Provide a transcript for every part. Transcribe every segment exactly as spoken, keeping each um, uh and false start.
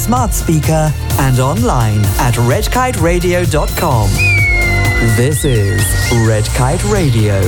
smart speaker and online at red kite radio dot com. This is Red Kite Radio.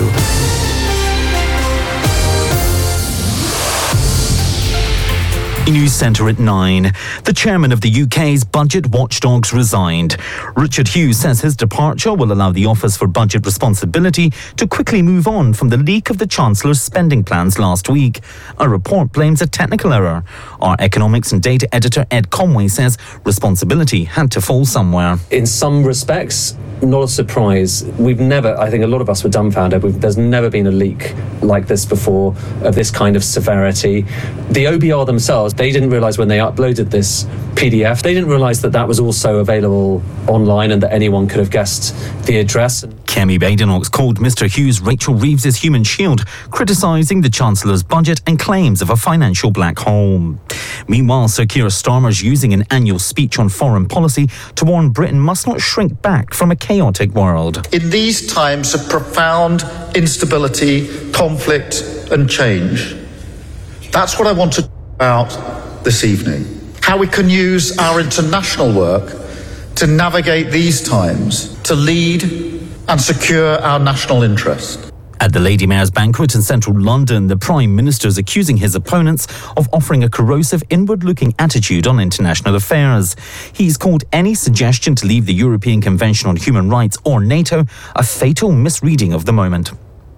News Centre at nine. The chairman of the U K's budget watchdogs resigned. Richard Hughes says his departure will allow the Office for Budget Responsibility to quickly move on from the leak of the Chancellor's spending plans last week. A report blames a technical error. Our economics and data editor Ed Conway says responsibility had to fall somewhere. In some respects, not a surprise. We've never, I think a lot of us were dumbfounded. We've, there's never been a leak like this before, of this kind of severity. The O B R themselves, they didn't realise when they uploaded this P D F, they didn't realise that that was also available online and that anyone could have guessed the address. Kemi Badenoch called Mister Hughes Rachel Reeves's human shield, criticising the Chancellor's budget and claims of a financial black hole. Meanwhile, Sir Keir Starmer's using an annual speech on foreign policy to warn Britain must not shrink back from a chaotic world. In these times of profound instability, conflict and change, that's what I want to talk about this evening. How we can use our international work to navigate these times, to lead and secure our national interest. At the Lady Mayor's banquet in central London, the Prime Minister is accusing his opponents of offering a corrosive, inward-looking attitude on international affairs. He's called any suggestion to leave the European Convention on Human Rights or NATO a fatal misreading of the moment.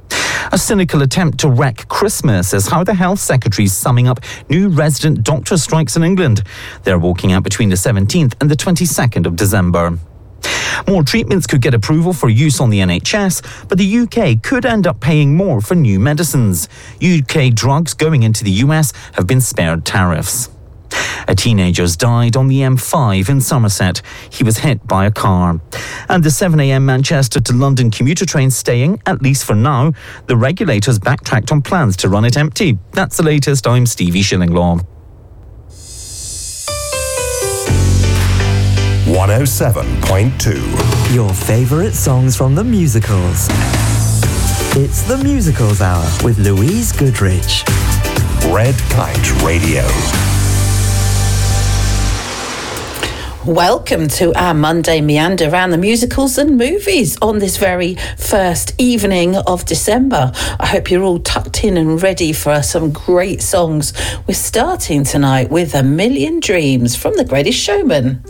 A cynical attempt to wreck Christmas is how the Health Secretary is summing up new resident doctor strikes in England. They're walking out between the seventeenth and the twenty-second of December. More treatments could get approval for use on the N H S, but the U K could end up paying more for new medicines. U K drugs going into the U S have been spared tariffs. A teenager's died on the M five in Somerset. He was hit by a car. And the seven a.m. Manchester to London commuter train staying, at least for now. The regulators backtracked on plans to run it empty. That's the latest. I'm Stevie Shillinglaw. one oh seven point two. Your favourite songs from the musicals. It's the Musicals Hour with Louise Goodrich. Red Kite Radio. Welcome to our Monday meander around the musicals and movies on this very first evening of December. I hope you're all tucked in and ready for some great songs. We're starting tonight with A Million Dreams from The Greatest Showman.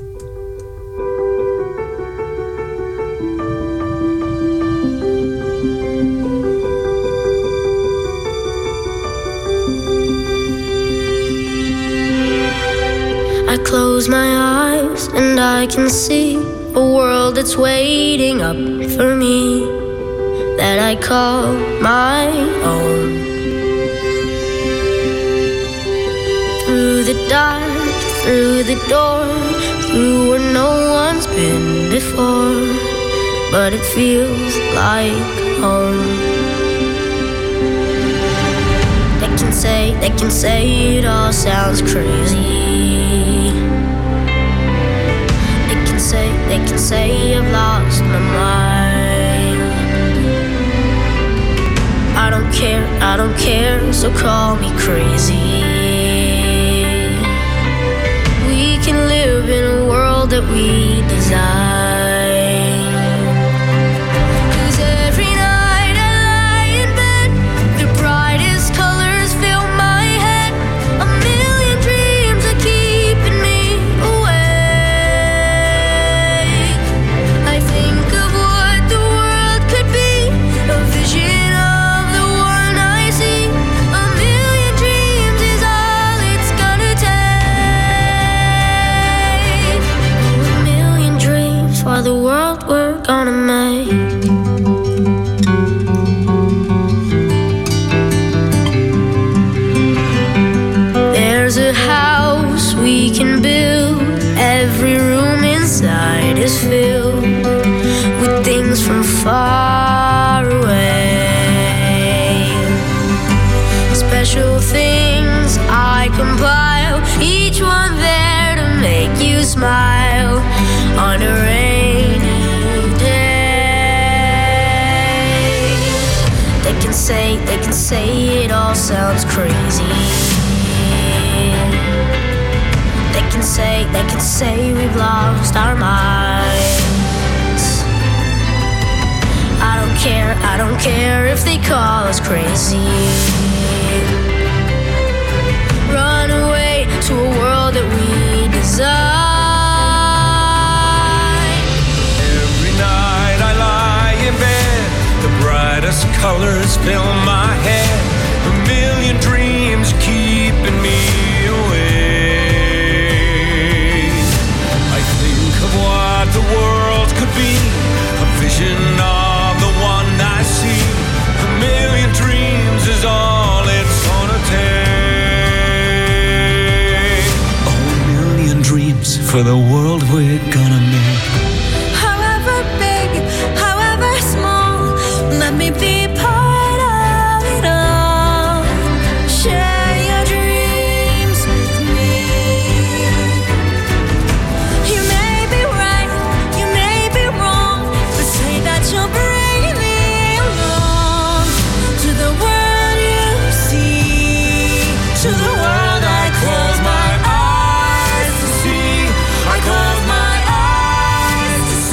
I close my eyes and I can see a world that's waiting up for me, that I call my own. Through the dark, through the door, through where no one's been before, but it feels like home. They can say, they can say it all sounds crazy. They can say I've lost my mind. I don't care, I don't care, so call me crazy. We can live in a world that we design. The world we're gonna make. There's a house we can build. Every room inside is filled with things from far away. Special things I compile, each one there to make you smile on a rain. Say, they can say it all sounds crazy. They can say, they can say we've lost our minds. I don't care, I don't care if they call us crazy. Run away to a world that we design. Every night I lie in bed, the brightest colors fill my head. A million dreams keeping me awake. I think of what the world could be, a vision of the one I see. A million dreams is all it's gonna take. Oh, a million dreams for the world we're gonna make. However big, however small, let me be part of it all. Share your dreams with me. You may be right, you may be wrong, but say that you'll bring me along to the world you see, to the world I close my eyes to see. I close my eyes to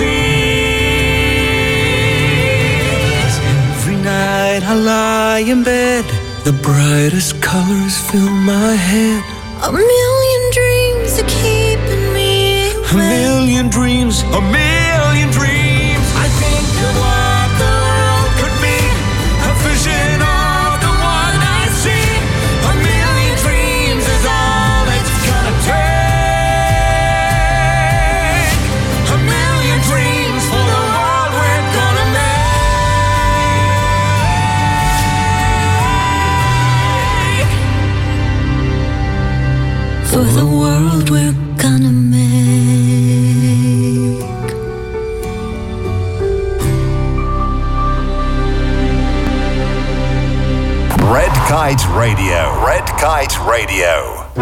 see. Every night I lie in bed, the brightest colors fill my head. A million dreams are keeping me A awake. million dreams, a million dreams. I think of what the world could be, a vision of the one I see. A million dreams is all it's gonna take. A million dreams for the world we're gonna make. For the world we're gonna make. Red Kite Radio. Red Kite Radio.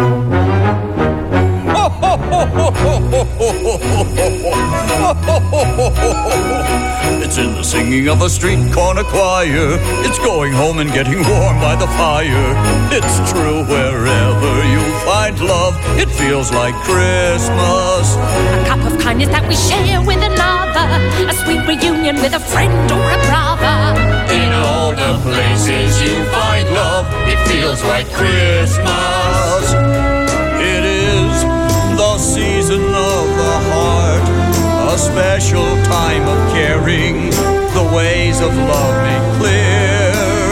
It's in the singing of a street corner choir. It's going home and getting warm by the fire. It's true wherever you find love, it feels like Christmas. A cup of kindness that we share with another, a sweet reunion with a friend or a brother. In all the places you find love, it feels like Christmas. It is the season of the heart, a special time of caring, the ways of love made clear.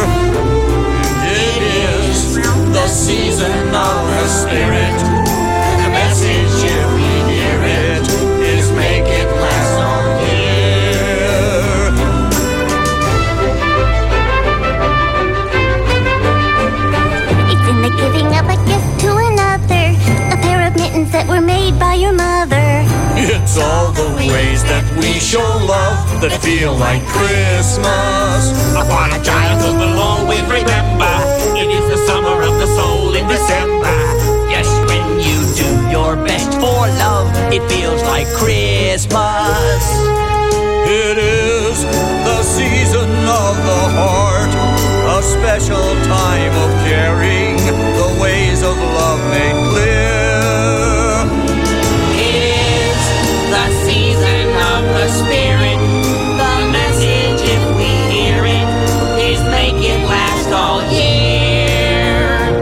It is the season of the spirit, the message if we hear it is make it last all year. It's in the giving of a gift to another, a pair of mittens that were made by your mother. It's all the ways that we show love that feel like Christmas. Upon a child who will always remember, it is the summer of the soul in December. Yes, when you do your best for love, it feels like Christmas. It is the season of the heart, a special time of caring, the ways of love made clear. The season of the spirit, the message if we hear it is make it last all year.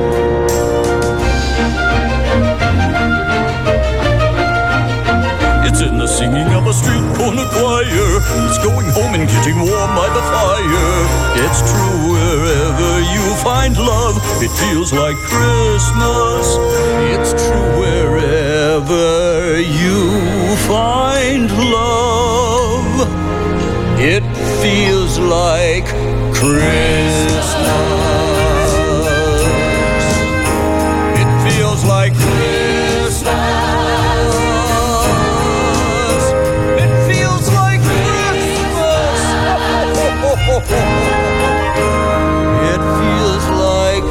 It's in the singing of a street corner choir. It's going home and getting warm by the fire. It's true wherever you find love, it feels like Christmas. It's true wherever you find love, it feels like Christmas. It feels like Christmas. It feels like Christmas. It feels like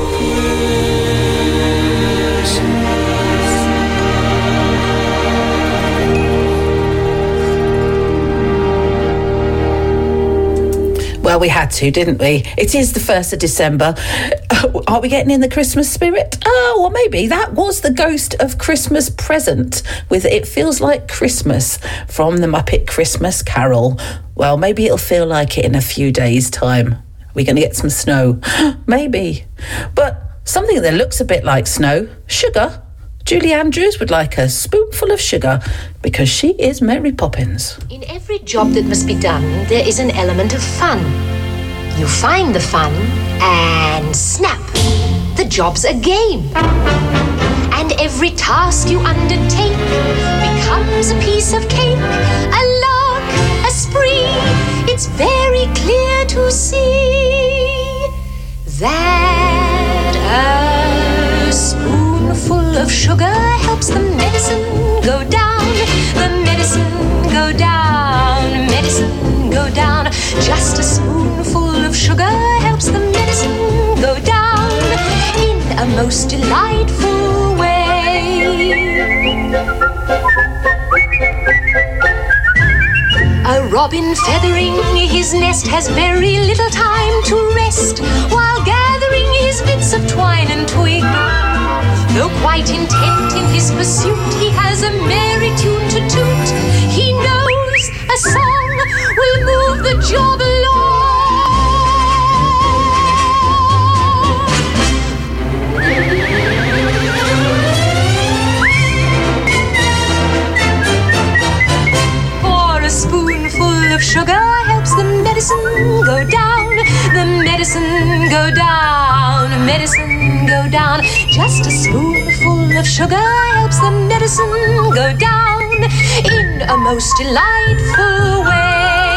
Well, we had to, didn't we? It is the first of December. Are we getting in the Christmas spirit? Oh, well, maybe. That was the Ghost of Christmas Present with It Feels Like Christmas from the Muppet Christmas Carol. Well, maybe it'll feel like it in a few days' time. We're going to get some snow. Maybe. But something that looks a bit like snow, sugar. Julie Andrews would like a spoonful of sugar because she is Mary Poppins. In every job that must be done, there is an element of fun. You find the fun and snap, the job's a game. And every task you undertake becomes a piece of cake, a lark, a spree. It's very clear to see that a spoonful of sugar helps the medicine go down, the medicine go down, medicine go down. Just a spoonful of sugar helps the medicine go down in a most delightful way. A robin feathering his nest has very little time to rest while gathering his bits of twine and twig. Though quite intent in his pursuit, he has a merry tune to toot. He knows a song will move the job along. For a spoonful of sugar helps the medicine go down, the medicine go down, medicine go down. Just a spoonful of sugar helps the medicine go down in a most delightful way.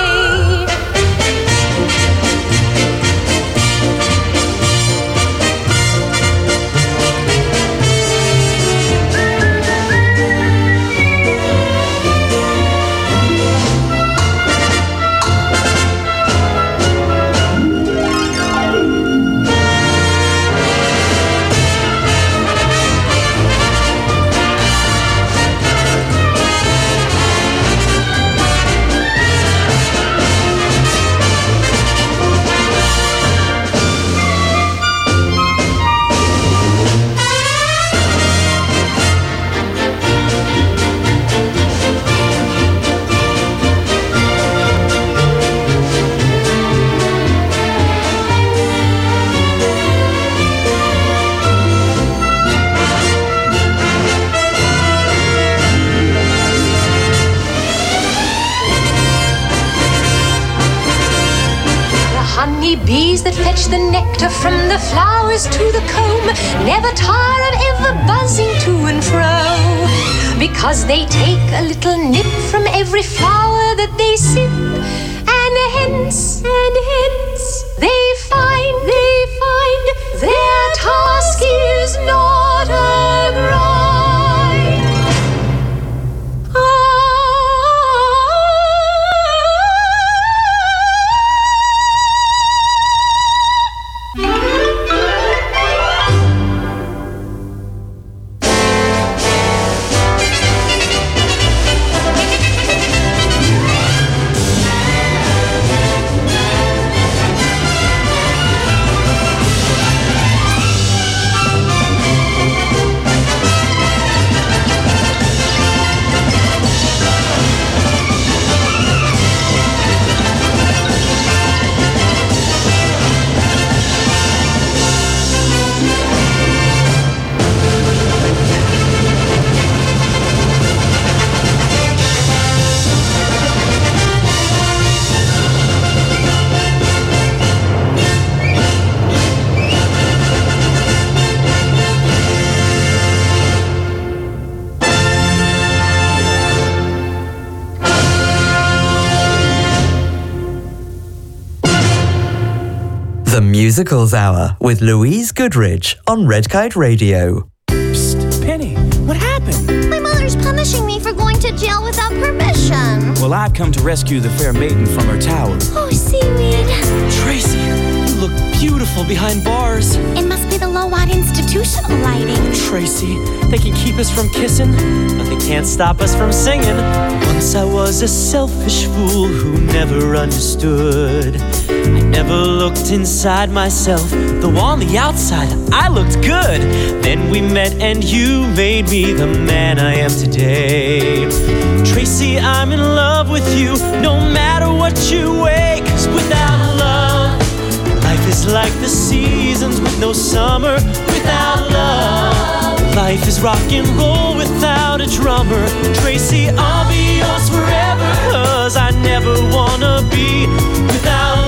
Bees that fetch the nectar from the flowers to the comb never tire of ever buzzing to and fro, because they take a little nip from every flower that they sip, and hence, and hence they find, they find their task is not a grind. The Musicals Hour with Louise Goodrich on Red Kite Radio. Psst, Penny, what happened? My mother's punishing me for going to jail without permission. Well, I've come to rescue the fair maiden from her tower. Oh, seaweed. Tracy, you look beautiful behind bars. It must be the low-watt institutional lighting. Tracy, they can keep us from kissing, but they can't stop us from singing. Once I was a selfish fool who never understood. I never looked inside myself, though on the outside I looked good. Then we met and you made me the man I am today. Tracy, I'm in love with you, no matter what you weigh. Cause without love, life is like the seasons with no summer. Without love, life is rock and roll without a drummer. Tracy, I'll be yours forever, cause I never wanna be without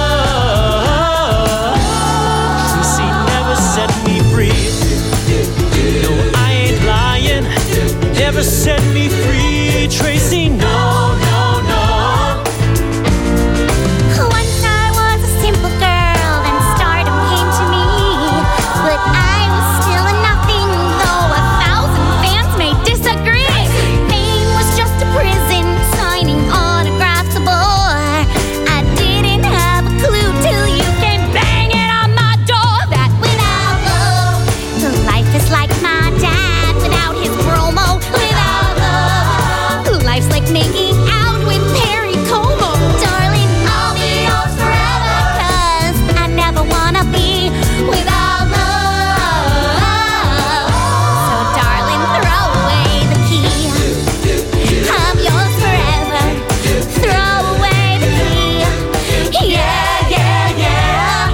love. Tracy never set me free. No, I ain't lying. Never set me free. Tracy, no, no, no. Once I was a simple girl, then stardom came to me. But I was still a nothing, though a thousand fans may disagree. Fame was just a prison, signing autographs a bore. I didn't have a clue till you came banging on my door. That without love, the life is like my dad without his promo. Without love, life's like making out with Perry Como. Darling, I'll be yours forever, cause I never wanna be without love. So darling, throw away the key. I'm yours forever. Throw away the key. Yeah, yeah, yeah.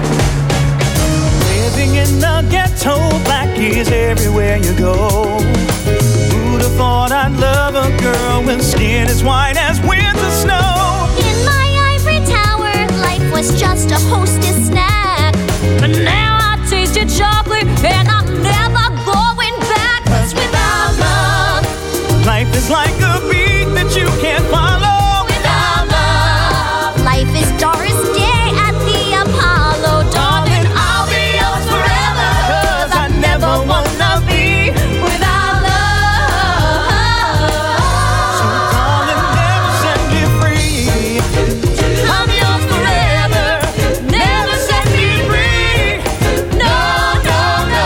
Living in the ghetto, black is everywhere you go. Who'd have thought I'd love a girl with skin as white as winter snow? In my ivory tower, life was just a hostess snack. But now I tasted chocolate and I'm never going back. Cause without love, Life is like a beat that you can't follow. without love, life is Doris Day at the Apollo. Darling, I'll be yours forever, cause I never wanna be without love. So darling, never set me free. I'm yours forever, never set me free. No, no, no.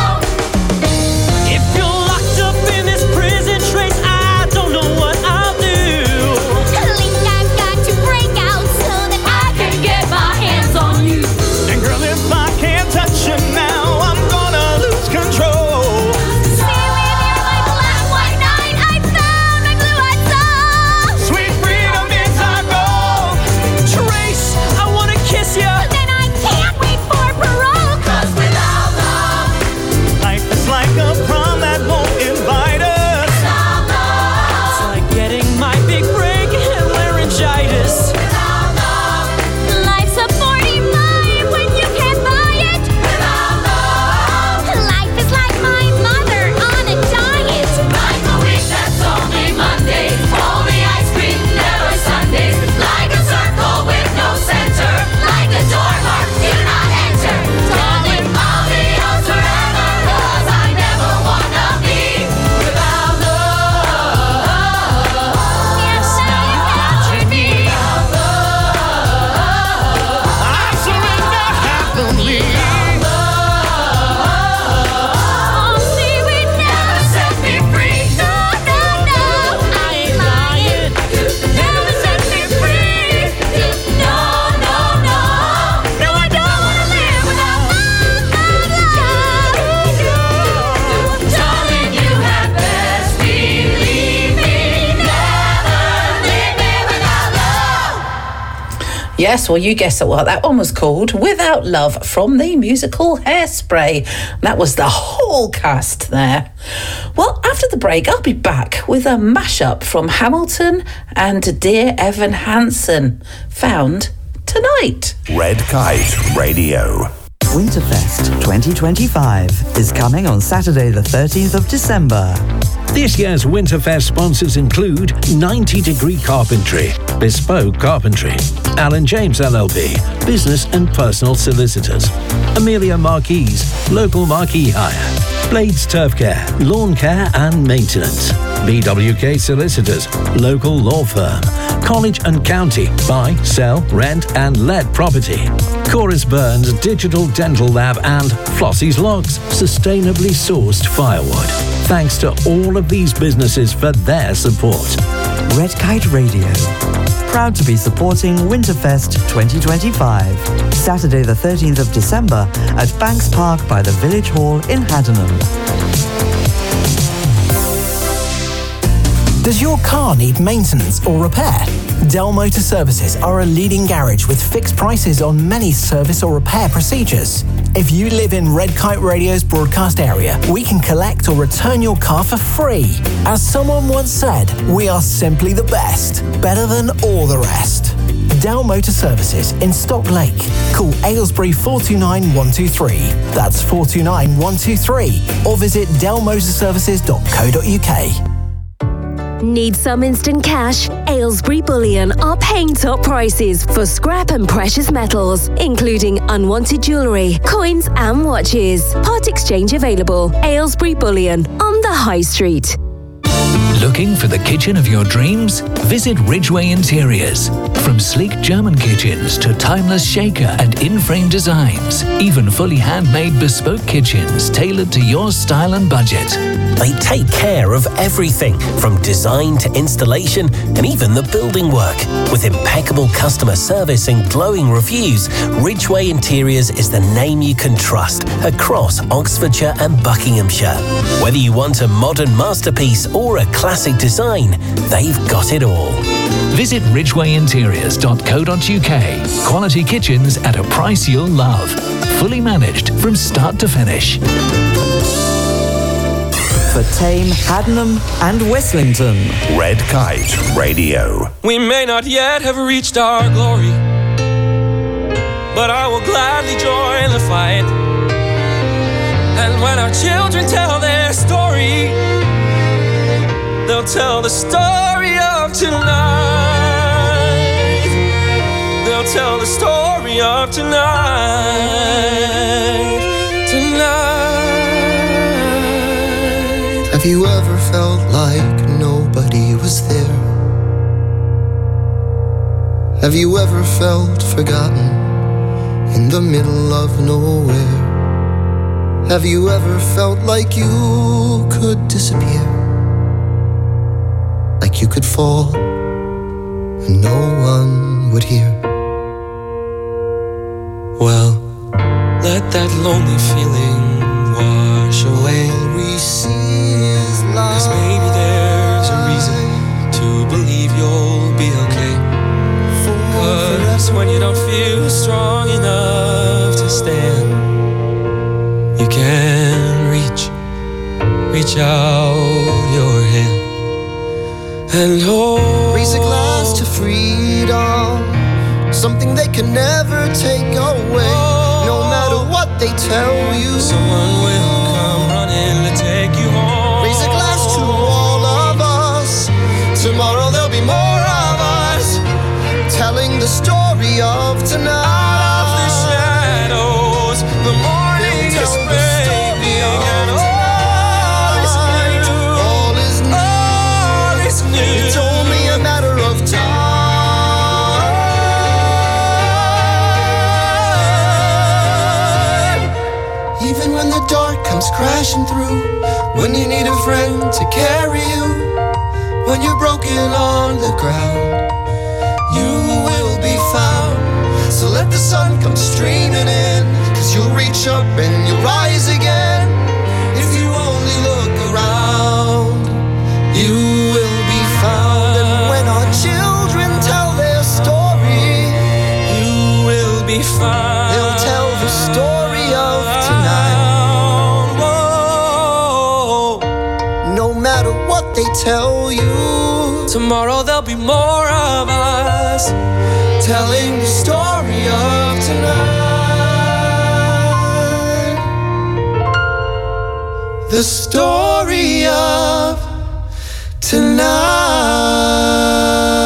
If you're locked up in this prison, Trace, I don't know what I'll do. Link, I've got to break out so that I can get my hands on you. And girl, if I can't touch you now, I'm gonna lose control. See with you my black white night, I found my blue-eyed soul. Sweet freedom is our goal. Trace, I wanna kiss you. Then I can't wait for parole. Cause without love, Life is like a prom that won't invite us. without love, It's like getting my big break and laryngitis. without love, life's a forty-five when you can't buy it. Without love, life is like my mother on a diet. Like a week that's only Mondays, only ice cream, never Sundays. Like a circle with no center, like a door marked do not enter. Darling, I'll be yours forever, cause I never wanna be without love. Yes, now you captured me. Without love, I surrender happily. oh, see, we never set me free. No, no, no, I ain't lying. Never set me free. No, no, no, no, I don't wanna live without love. Darling, you had best believe me. Never leave me without love. Yes, well, you guessed it. What that one was called, Without Love, from the musical Hairspray. That was the whole cast there. Well, after the break, I'll be back with a mashup from Hamilton and Dear Evan Hansen, found tonight. Red Kite Radio. Winterfest twenty twenty-five is coming on Saturday the thirteenth of December. This year's Winterfest sponsors include ninety degree Carpentry, Bespoke Carpentry, Alan James L L B, Business and Personal Solicitors, Amelia Marquise, Local Marquee Hire, Blades Turf Care, Lawn Care and Maintenance, B W K Solicitors, Local Law Firm, College and County, Buy, Sell, Rent and Let Property, Chorus Burns Digital Dental Lab and Flossie's Logs, sustainably sourced firewood. Thanks to all of these businesses for their support. Red Kite Radio, proud to be supporting Winterfest twenty twenty-five. Saturday the thirteenth of December at Banks Park by the Village Hall in Haddenham. Does your car need maintenance or repair? Dell Motor Services are a leading garage with fixed prices on many service or repair procedures. If you live in Red Kite Radio's broadcast area, we can collect or return your car for free. As someone once said, we are simply the best, better than all the rest. Dell Motor Services in Stock Lake. Call Aylesbury four two nine one two three. That's four two nine one two three. Or visit dell motor services dot co dot uk. Need some instant cash? Aylesbury Bullion are paying top prices for scrap and precious metals, including unwanted jewellery, coins and watches. Part exchange available. Aylesbury Bullion on the High Street. Looking for the kitchen of your dreams? Visit Ridgeway Interiors. From sleek German kitchens to timeless shaker and in-frame designs, even fully handmade bespoke kitchens tailored to your style and budget. They take care of everything, from design to installation and even the building work. With impeccable customer service and glowing reviews, Ridgeway Interiors is the name you can trust across Oxfordshire and Buckinghamshire. Whether you want a modern masterpiece or a classic design, they've got it all. Visit ridgeway interiors dot co dot uk. Quality kitchens at a price you'll love. Fully managed from start to finish. For Tame, Haddenham and Westlington. Red Kite Radio. We may not yet have reached our glory, but I will gladly join the fight. And when our children tell their story, they'll tell the story of tonight. They'll tell the story of tonight. Tonight. Have you ever felt like nobody was there? Have you ever felt forgotten in the middle of nowhere? Have you ever felt like you could disappear? Like you could fall and no one would hear? Well, let that lonely feeling wash away. All we see is light. 'Cause maybe there's a reason to believe you'll be okay. 'Cause when you don't feel strong enough to stand, you can reach, reach out your hand and hold. Raise a glass to freedom, something they can never take away. No matter what they tell you, someone will come running to take you home. Raise a glass to all of us. Tomorrow there'll be more of us, telling the story of tonight. Out of the shadows, the morning is breaking, and all is new. All is new. All is new. It's only a matter of time. Even when the dark comes crashing through, when you need a friend to carry you, when you're broken on the ground, you will be found. So let the sun come streaming in, 'cause you'll reach up and you'll rise again. If you only look around, you will be found. And when our children tell their story, you will be found. They'll tell the story of tonight. Whoa. No matter what they tell you, tomorrow there'll be more of us, telling the story of tonight. The story of tonight.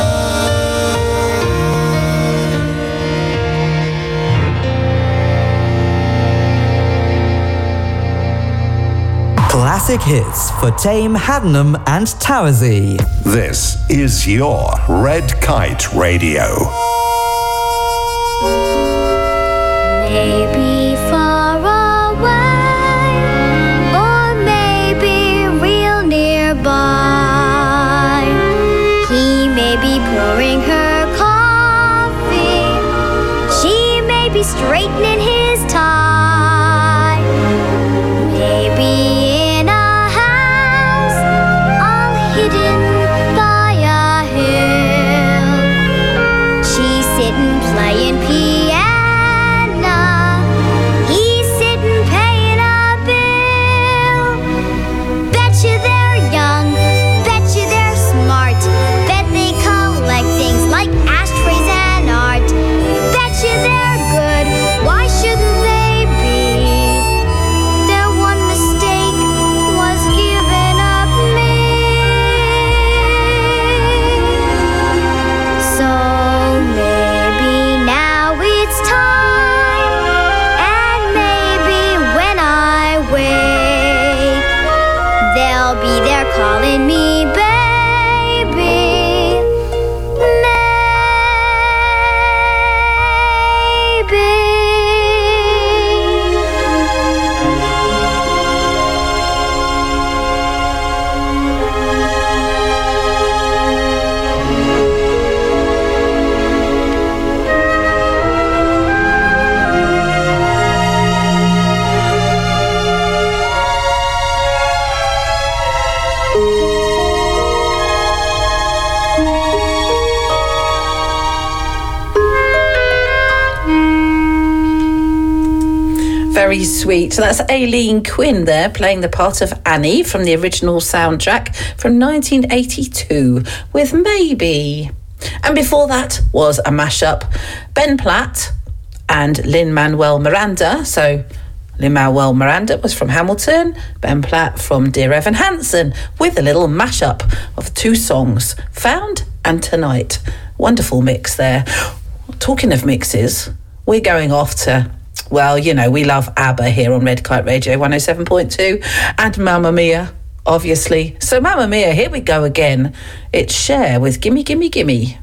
Classic hits for Tame, Haddenham and Towersey. This is your Red Kite Radio. Maybe far away, or maybe real nearby. He may be pouring her straightening his tie. Maybe in a house all hidden by a hill, she's sitting playing piano, he's sitting paying a bill. Betcha they're young, betcha they're smart, bet they collect things like ashtrays and art. Betcha they're good, why shouldn't they be? Their one mistake was giving up me. So maybe now it's time, and maybe when I wake, they'll be there calling me baby. Very sweet. So that's Aileen Quinn there playing the part of Annie from the original soundtrack from nineteen eighty-two with Maybe. And before that was a mashup, Ben Platt and Lin-Manuel Miranda. So Lin-Manuel Miranda was from Hamilton, Ben Platt from Dear Evan Hansen, with a little mashup of two songs, Found and Tonight. Wonderful mix there. Talking of mixes, we're going off to, well, you know, we love ABBA here on Red Kite Radio one oh seven point two, and Mamma Mia, obviously. So Mamma Mia, here we go again. It's Cher with Gimme Gimme Gimme.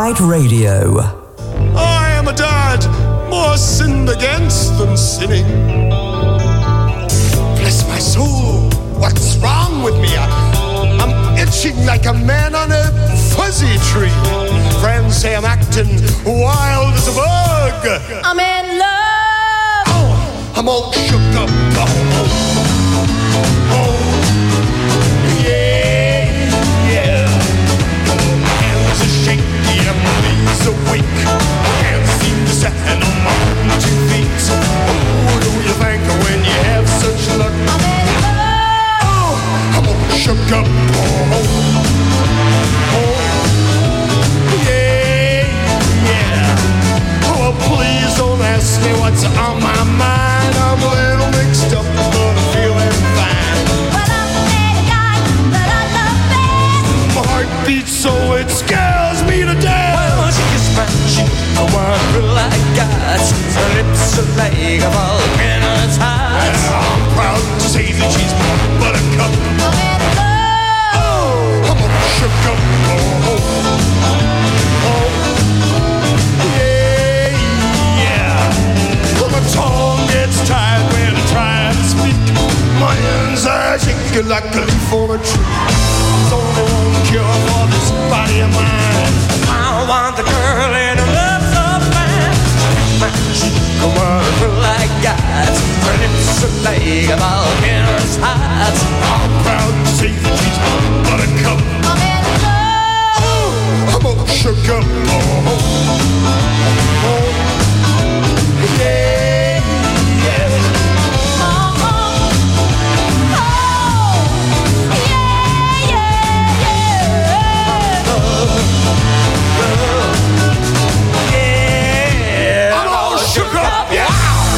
Kite Radio. I am a dad, more sinned against than sinning. Bless my soul, what's wrong with me? I, I'm itching like a man on a fuzzy tree. Friends say I'm acting wild as a bug. I'm in love. Oh, I'm all shook up. Oh, oh, oh. Yeah, yeah. Hands are shaky and my knees are weak. Can't seem to stand on my own two feet. Oh, do you think when you have such luck? I'm in love. Oh, I'm all shook up. Oh, oh, yeah, yeah. Oh, please don't ask me what's on my mind. I'm a little mixed up, but I'm feeling fine. But I'm a bad guy, but I love bad. My heart beats so it scares me to death. Well, she is magic, a wonder like God. Her lips are like a volcano's heart. I'm proud to say that she's my buttercup. I'm in love. Oh, I'm all shook up. Oh, oh, oh, yeah, yeah. Well, my tongue gets tired when I try to speak. My hands are shaking like a leaf on a tree. There's only one cure for this body of mine. I want the girl in her love so fine. Magic, a wonder like God. Her lips are like a volcano's heart. I'm proud to say that she's my buttercup. I'm in love. Oh, I'm all shook up. Oh, oh, oh, yeah, yeah. Oh, oh, oh, yeah, yeah, yeah. I'm all shook up. Yeah.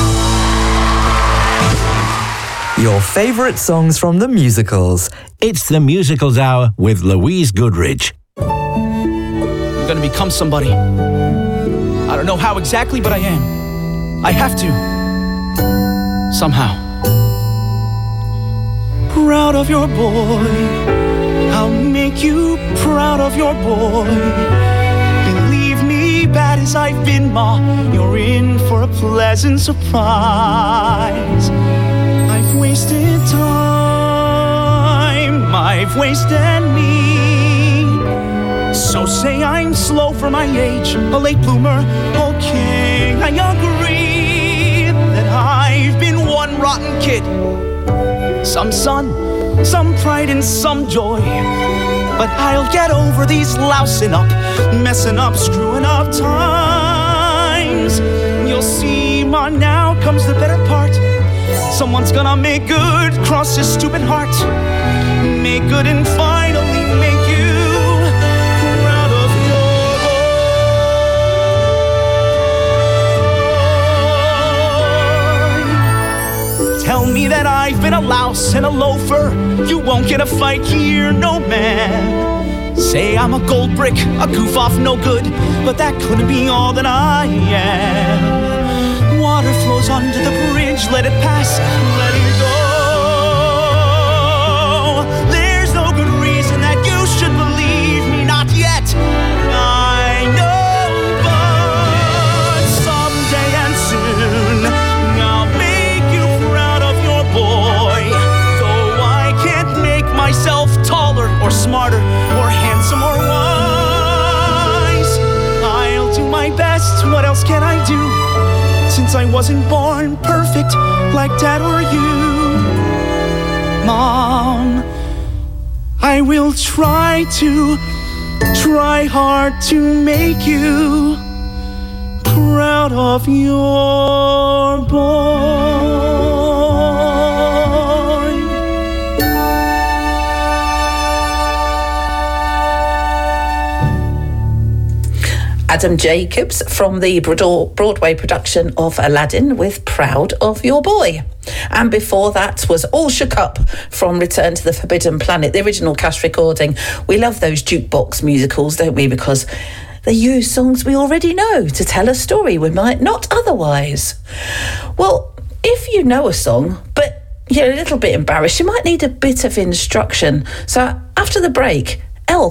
Your favourite songs from the musicals. It's the Musicals Hour with Louise Goodrich. I'm gonna become somebody. I don't know how exactly, but I am. I have to. Somehow. Proud of your boy. I'll make you proud of your boy. Believe me, bad as I've been, Ma, you're in for a pleasant surprise. I've wasted time, I've wasted me. So say I'm slow for my age, a late bloomer. Okay, I agree that I've been one rotten kid. Some sun, some pride and some joy. But I'll get over these lousing up, messing up, screwing up times. You'll see, Ma, now comes the better part. Someone's gonna make good, cross his stupid heart. Make good and finally make you proud of your boy. Tell me that I've been a louse and a loafer. You won't get a fight here, no man. Say I'm a gold brick, a goof off, no good. But that couldn't be all that I am. Water flows under the bridge, let it pass, let it go. There's no good reason that you should believe me, not yet. I know, but someday and soon I'll make you proud of your boy. Though I can't make myself taller or smarter or handsome or wise, I'll do my best. What else can I do? Since I wasn't born perfect like Dad or you, Mom, I will try to, try hard to make you proud of your boy. Adam Jacobs from the Broadway production of Aladdin with Proud of Your Boy. And before that was All Shook Up from Return to the Forbidden Planet, the original cast recording. We love those jukebox musicals, don't we? Because they use songs we already know to tell a story we might not otherwise. Well, if you know a song, but you're a little bit embarrassed, you might need a bit of instruction. So after the break, Elf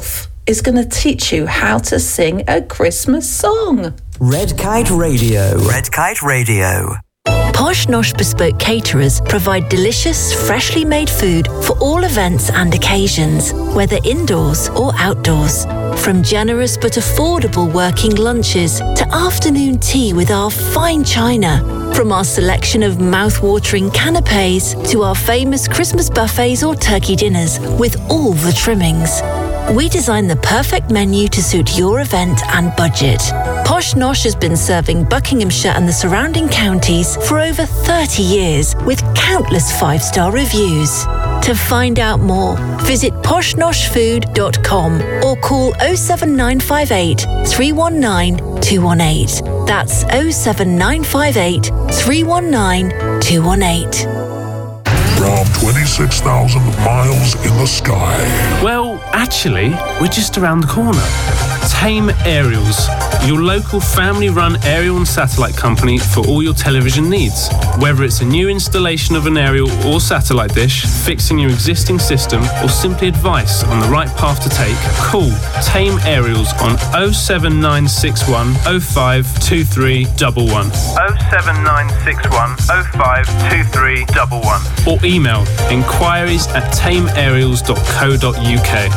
is going to teach you how to sing a Christmas song. Red Kite Radio. Red Kite Radio. Posh Nosh Bespoke Caterers provide delicious, freshly made food for all events and occasions, whether indoors or outdoors. From generous but affordable working lunches to afternoon tea with our fine china. From our selection of mouth-watering canapes to our famous Christmas buffets or turkey dinners with all the trimmings. We design the perfect menu to suit your event and budget. Posh Nosh has been serving Buckinghamshire and the surrounding counties for over thirty years with countless five-star reviews. To find out more, visit posh nosh food dot com or call oh seven nine five eight, three one nine, two one eight. That's oh seven nine five eight, three one nine, two one eight. From twenty-six thousand miles in the sky. Well, actually, we're just around the corner. Tame Aerials, your local family-run aerial and satellite company for all your television needs. Whether it's a new installation of an aerial or satellite dish, fixing your existing system, or simply advice on the right path to take, call Tame Aerials on oh seven nine six one, oh five two three one one. oh seven nine six one, oh five two three one one. Or email inquiries at tame aerials dot co dot uk.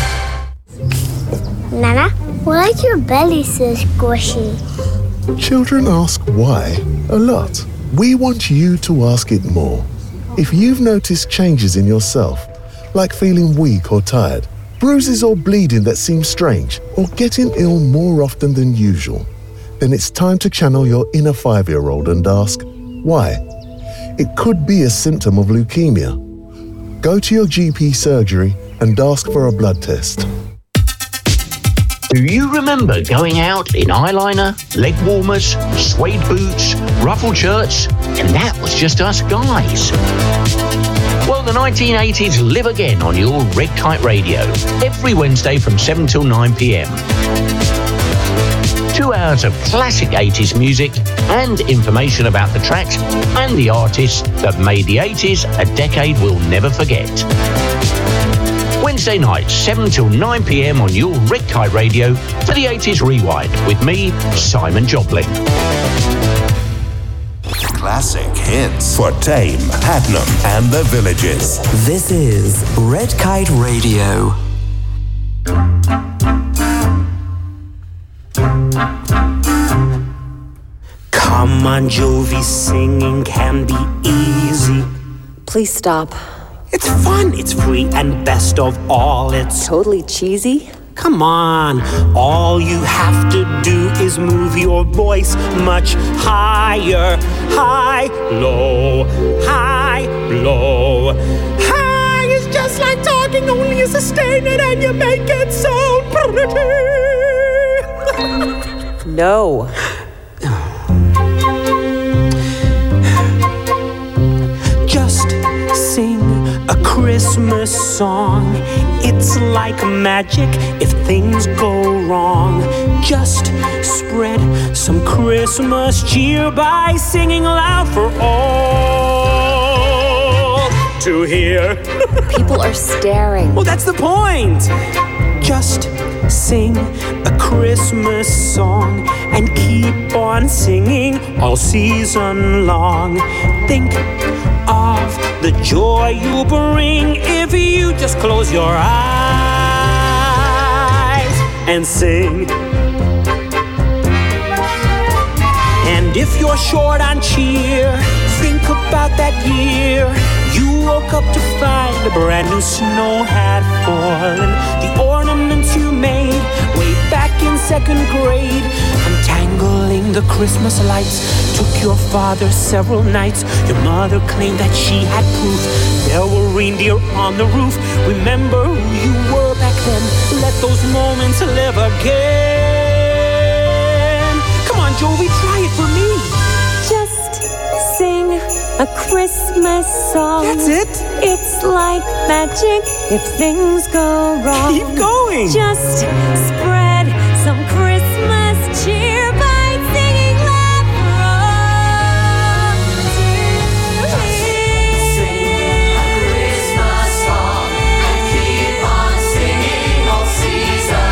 Nana, why is your belly so squishy? Children ask why a lot. We want you to ask it more. If you've noticed changes in yourself, like feeling weak or tired, bruises or bleeding that seem strange, or getting ill more often than usual, then it's time to channel your inner five-year-old and ask, why? It could be a symptom of leukemia. Go to your G P surgery and ask for a blood test. Do you remember going out in eyeliner, leg warmers, suede boots, ruffled shirts, and that was just us guys? Well, the nineteen eighties live again on your Red Kite Radio, every Wednesday from seven till nine p.m. Two hours of classic eighties music and information about the tracks and the artists that made the eighties a decade we'll never forget. Wednesday nights, seven till nine p.m. on your Red Kite Radio for the eighties Rewind with me, Simon Joplin. Classic hits for Tame, Hadnam and the Villages. This is Red Kite Radio. Come on, Jovi, singing can be easy. Please stop. It's fun, it's free, and best of all, it's totally cheesy. Come on, all you have to do is move your voice much higher. High, low, high, low. High is just like talking, only you sustain it and you make it sound pretty. No. Just sing a Christmas song. It's like magic if things go wrong. Just spread some Christmas cheer by singing loud for all to hear. People are staring. Well, that's the point. Just sing a Christmas song and keep on singing all season long. Think of the joy you bring if you just close your eyes and sing. And if you're short on cheer, think about that year you woke up to find a brand new snow had fallen. The ornaments you made way back in second grade, untangling the Christmas lights, took your father several nights. Your mother claimed that she had proof there were reindeer on the roof. Remember who you were back then. Let those moments live again. Come on, Jovi, try it for me. Just sing a Christmas song. That's it. It's like magic if things go wrong. Keep going. Just spread some Christmas cheer by singing loud for all to hear. Sing a Christmas song and keep on singing all season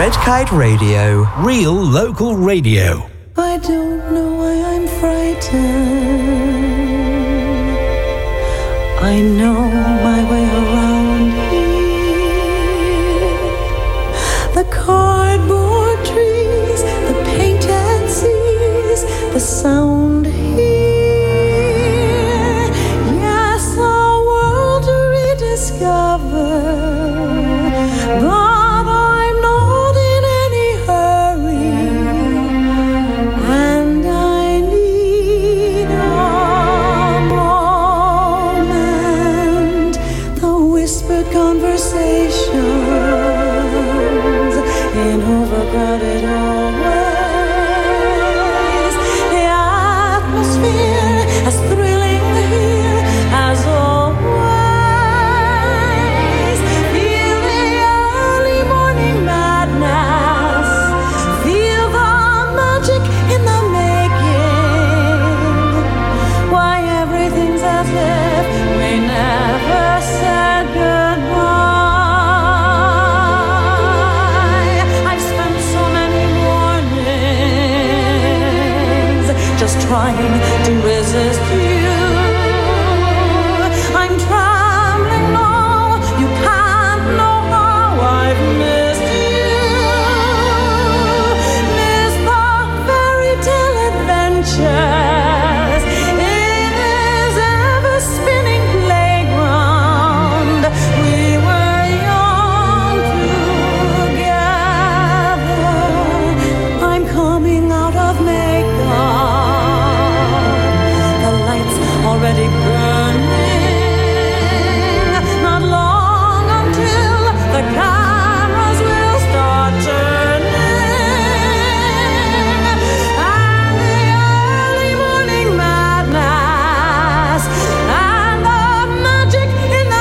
Red Kite Radio. Real local radio. I don't know why I'm frightened. I know my way around here. The cardboard trees, the painted seas, the sound here. Yes, a world to rediscover. But overcrowded hallways, the atmosphere as thrilling here as always. Feel the early morning madness, feel the magic in the making. Why everything's as if we never said goodbye. Trying to resist you. I'm trembling now. You can't know how I've missed you. Missed the fairy tale adventures in his ever spinning playground. We were young together. I'm coming out of makeup. Already burning, not long until the cameras will start turning, and the early morning madness and the magic in the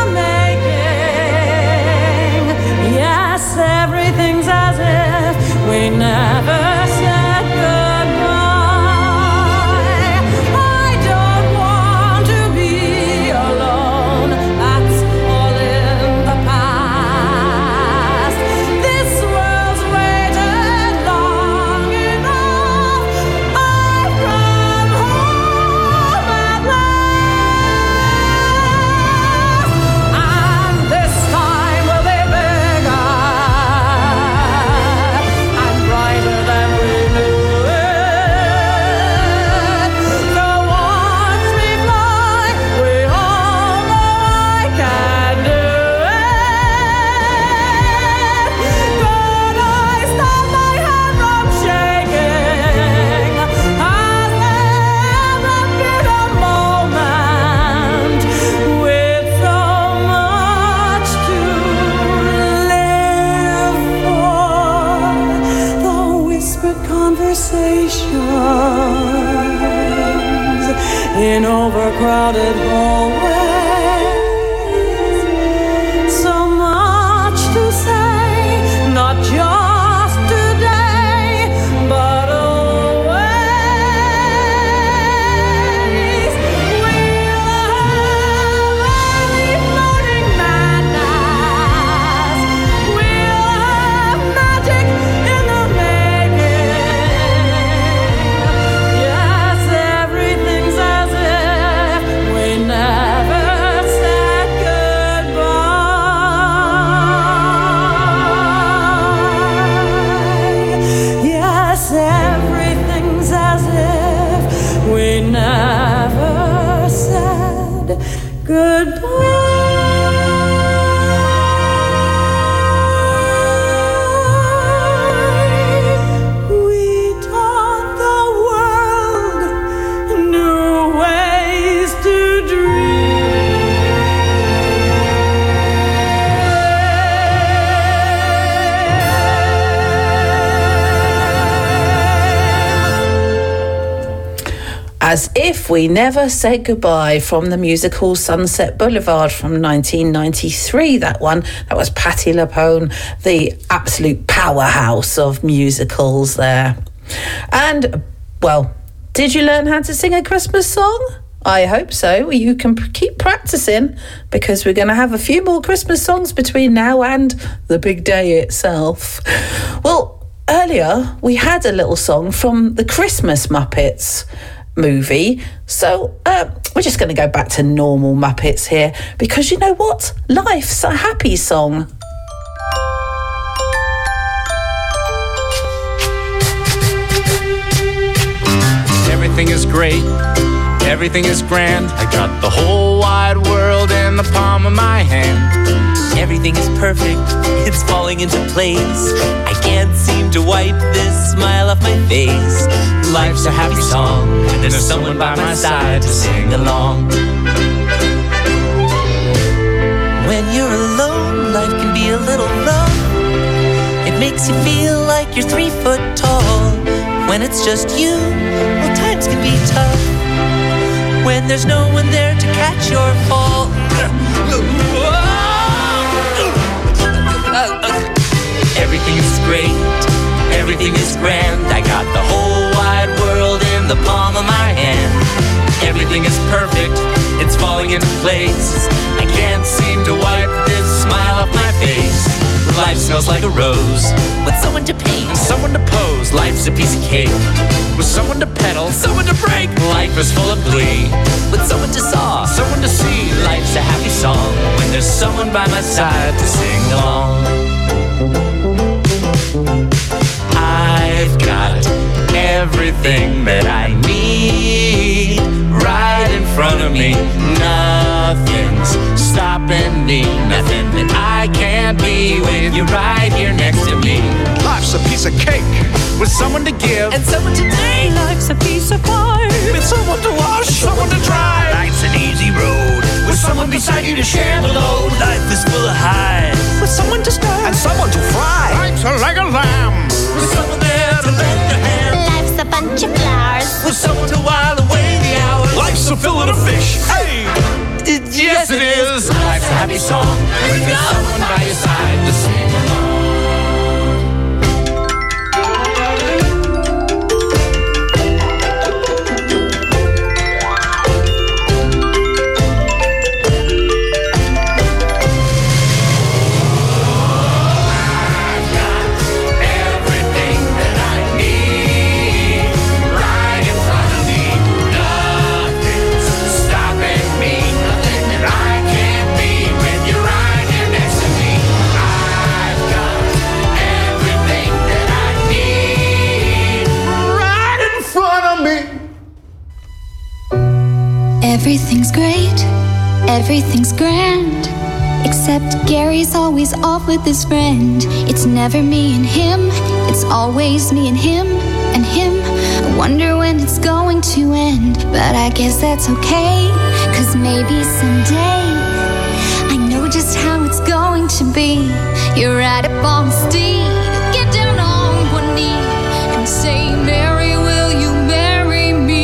making. Yes, everything's as if we never said goodbye. In overcrowded hallways, so much to say, not just today, but always. We'll have early morning madness, we'll have magic in the making. Yes, everything's as we never said goodbye. Yes, everything's as if we never said goodbye. As If We Never Said Goodbye from the musical Sunset Boulevard from nineteen ninety-three. That one, that was Patti LuPone, the absolute powerhouse of musicals there. And, well, did you learn how to sing a Christmas song? I hope so. You can p- keep practicing because we're going to have a few more Christmas songs between now and the big day itself. Well, earlier we had a little song from the Christmas Muppets movie, so uh, we're just going to go back to normal Muppets here because you know what? Life's a happy song. Everything is great, everything is grand. I got the whole wide world in the palm of my hand. Everything is perfect, it's falling into place. I can't seem to wipe this smile off my face. Life's a happy song, and there's someone by my side to sing along. When you're alone, life can be a little rough. It makes you feel like you're three foot tall. When it's just you, well, times can be tough. When there's no one there to catch your fall. Everything is great, everything is grand. I got the whole wide world in the palm of my hand. Everything is perfect, it's falling into place. I can't seem to wipe this smile off my face. Life smells like a rose with someone to paint, someone to pose. Life's a piece of cake with someone to pedal, someone to break. Life is full of glee with someone to saw, someone to see. Life's a happy song when there's someone by my side to sing along. I've got everything that I need right in front of me. Nothing's stopping me, nothing that I can't be with you right here next to me. Life's a piece of cake with someone to give and someone to take. Life's a piece of pie with someone to wash, someone to dry. Life's an easy road with someone beside you to share the load. Life is full of highs with someone to stir and someone to fry. Life's a leg of lamb with someone there to lend a hand. Life's a bunch of flowers with someone to while away the hours. Life's a fillet of fish. Hey! Yes, it is. Life's a happy song when there's someone by your side to sing along. Everything's great, everything's grand. Except Gary's always off with his friend. It's never me and him, it's always me and him and him. I wonder when it's going to end, but I guess that's okay, cause maybe someday I know just how it's going to be. You ride up on the steed, get down on one knee and say, Mary, will you marry me?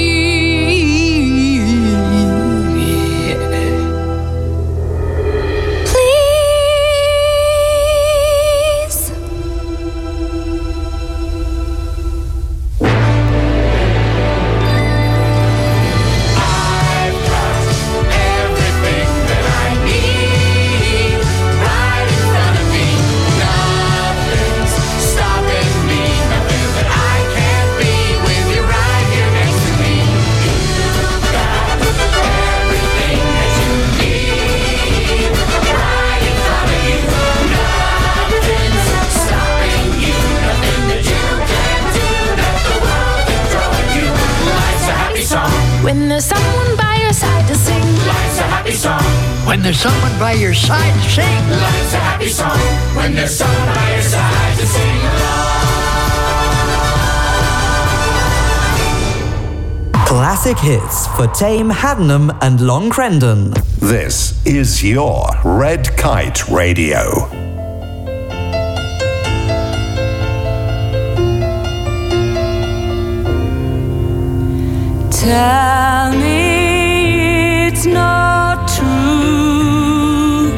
When there's someone by your side to sing, life's a happy song. When there's someone by your side to sing, Life's a happy song. When there's someone by your side to sing along. Classic hits for Tame, Haddenham and Long Crendon. This is your Red Kite Radio. tell me it's not true.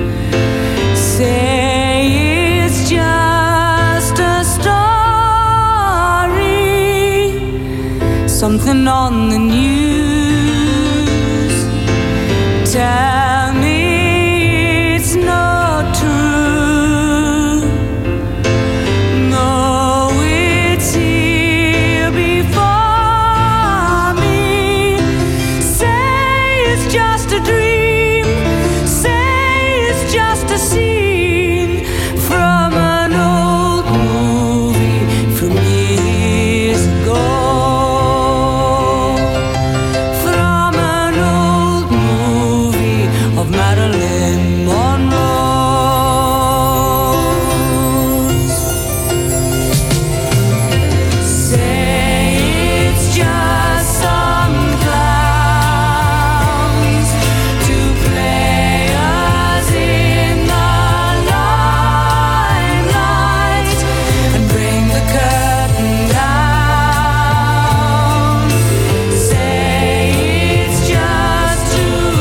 Say it's just a story, something on the news. just a scene from an old movie from years ago. From an old movie of Marilyn Monroe. Say it's just some clowns to play us in the limelight and bring the curtain down. Say it's just two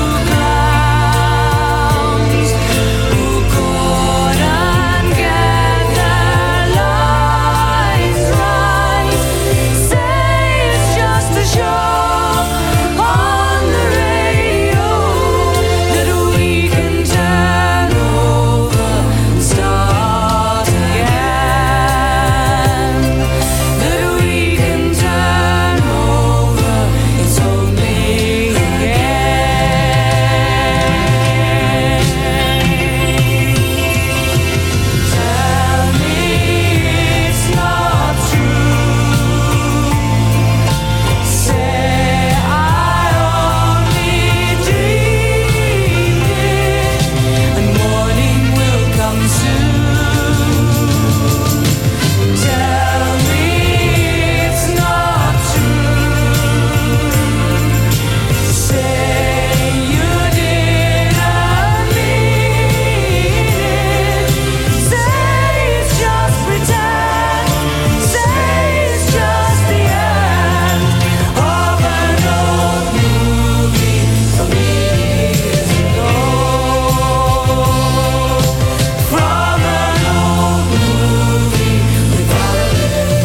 clowns who couldn't get their lives right. Say it's just a show on the radio that we can turn over and start again. That we can turn over, it's only again. Tell me it's not true. Say I only dreamed it, and morning will come soon. Tell me it's not true. Say you didn't mean it. Say it's just pretend. Say it's just the end of an old movie from years ago. From an old movie with Marilyn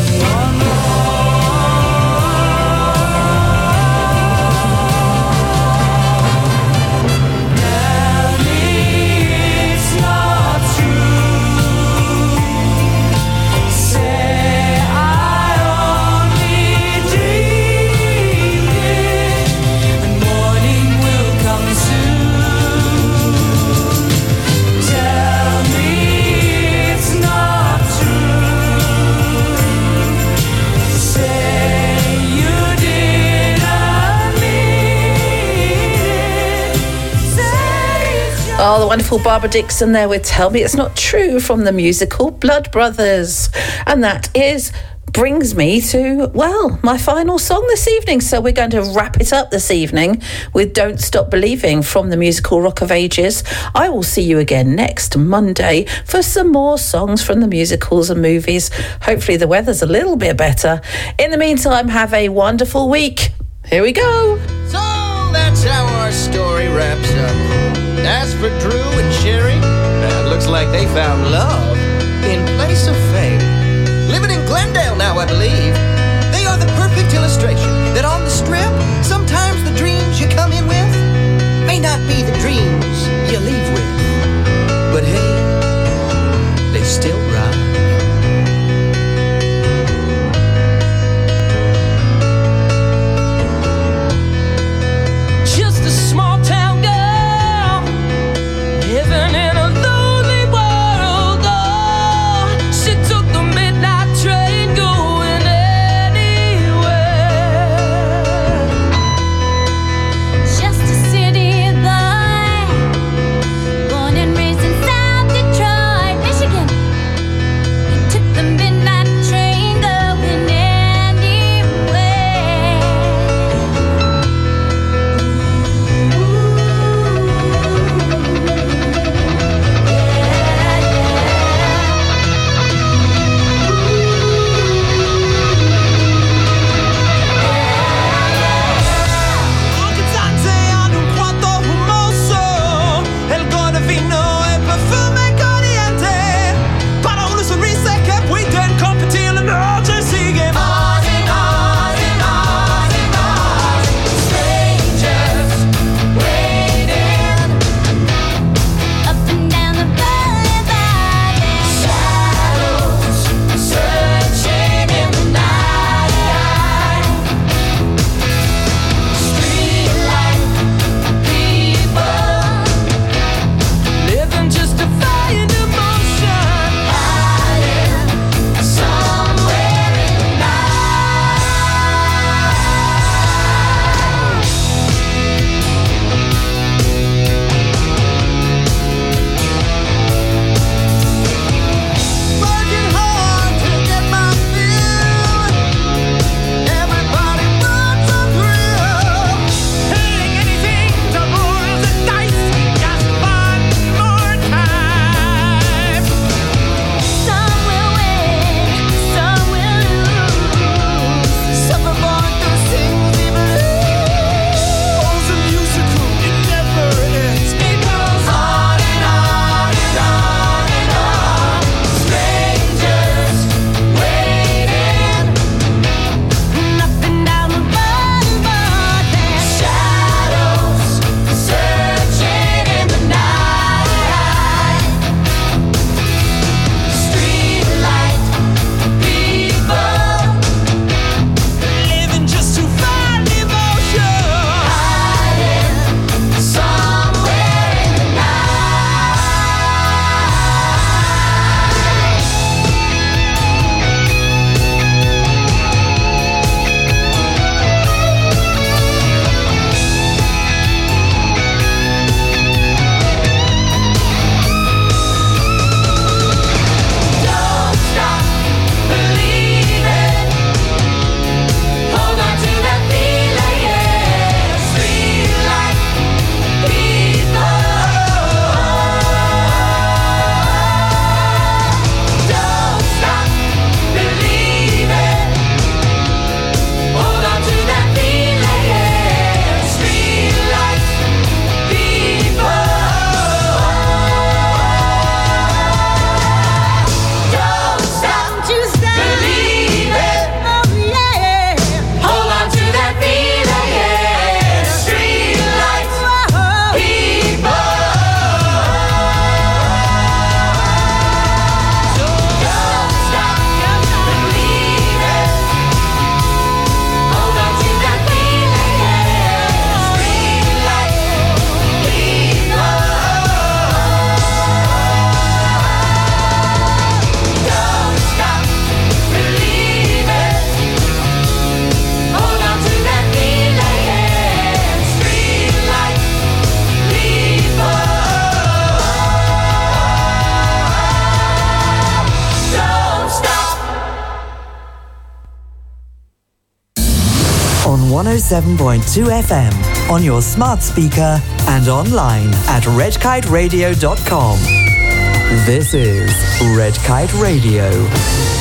Tell me it's not true. Say I only dreamed it, and morning will come soon. Tell me it's not true. Say you didn't mean it. Say it's just Oh, the wonderful Barbara Dixon there with Tell Me It's Not True from the musical Blood Brothers. And that is brings me to, well, my final song this evening. So we're going to wrap it up this evening with Don't Stop Believing from the musical Rock of Ages. I will see you again next Monday for some more songs from the musicals and movies. Hopefully the weather's a little bit better. In the meantime, have a wonderful week. Here we go. So that's how our story wraps up. As for Drew and Sherry, uh, looks like they found love in place of fame. Living in Glendale now, I believe. They are the perfect illustration that on the strip, sometimes the dreams you come in with may not be the dreams you leave with. But hey, they still rhyme. Just a small town girl living in a lonely world. Oh, she took the midnight train going anywhere. Just a city boy one oh seven point two F M on your smart speaker and online at red kite radio dot com. This is Red Kite Radio.